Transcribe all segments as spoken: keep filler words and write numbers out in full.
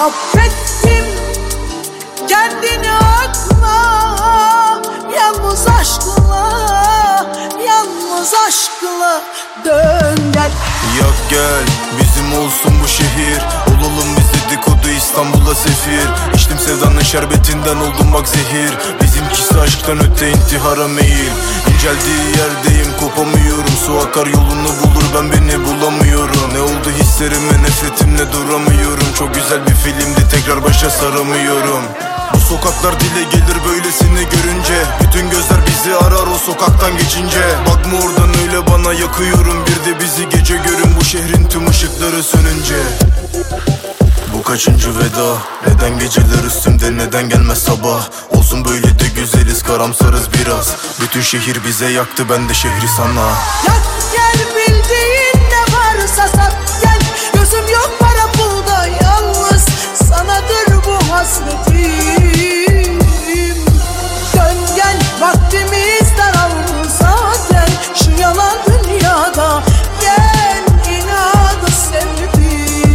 Affettim kendini akla, yalnız aşkla, yalnız aşkla dön gel. Yak gel bizim olsun bu şehir, olalım biz dedikodu İstanbul'a sefir. İçtim sevdanın şerbetinden oldum bak zehir, bizimkisi aşktan öte intihara meyil. İnceldiği yerdeyim kopamıyorum, su akar yolunu bulur ben beni bulamıyorum. Ne oldu hislerime nefretimle duramıyorum, çok güzel bir filmdi tekrar başa saramıyorum. Bu sokaklar dile gelir böylesini görünce, bütün gözler bizi arar o sokaktan geçince. Bakma oradan öyle bana yakıyorum, bir de bizi gece görün bu şehrin tüm ışıkları sönünce. Bu kaçıncı veda, neden geceler üstümde neden gelmez sabah. Olsun böyle de güzeliz karamsarız biraz, bütün şehir bize yaktı ben de şehri sana. Yak gel bildiğin ne varsa sat gel, gözüm yok para pulda yalnız sanadır bu hasretim. Dön gel vaktimiz daraldı zaten şu yalan dünyada, gel inadı sevdim.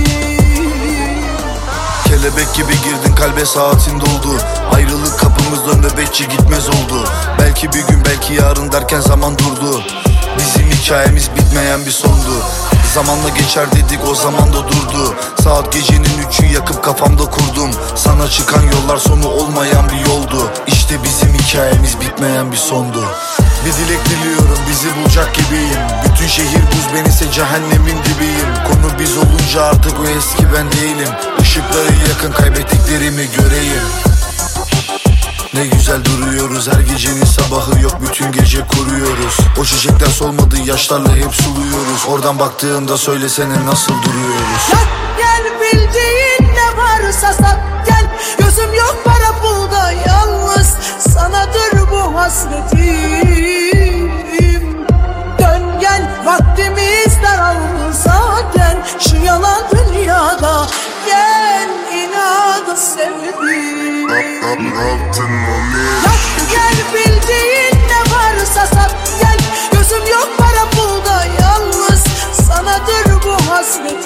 Kelebek gibi girdin kalbe saatin doldu, ayrılık kapımızda nöbetçi gitmez oldu. Belki bir gün belki yarın derken zaman durdu, bizim hikayemiz bitmeyen bir sondu. Zamanla geçer dedik o zaman da durdu, saat gecenin üçü yakıp kafamda kurdum. Sana çıkan yollar sonu olmayan bir yoldu, İşte bizim hikayemiz bitmeyen bir sondu. Bir dilek diliyorum bizi bulacak gibiyim, bütün şehir buz ben ise cehennemin dibiyim. Konu biz olunca artık o eski ben değilim, Işıkları yakın kaybettiklerimi göreyim. Ne güzel duruyoruz, her gecenin sabahı yok, bütün gece kuruyoruz. O çiçekler solmadı, yaşlarla hep suluyoruz. Oradan baktığında söylesene nasıl duruyoruz. Yak gel bildiğin ne varsa sat gel, gözüm yok para pulda yalnız sanadır bu hasretim. Dön gel vaktimiz daraldı zaten şu yalan dünyada, gel inadı sevdim. Yak gel bildiğin ne varsa sat gel, gözüm yok para pulda yalnız sanadır bu hasret.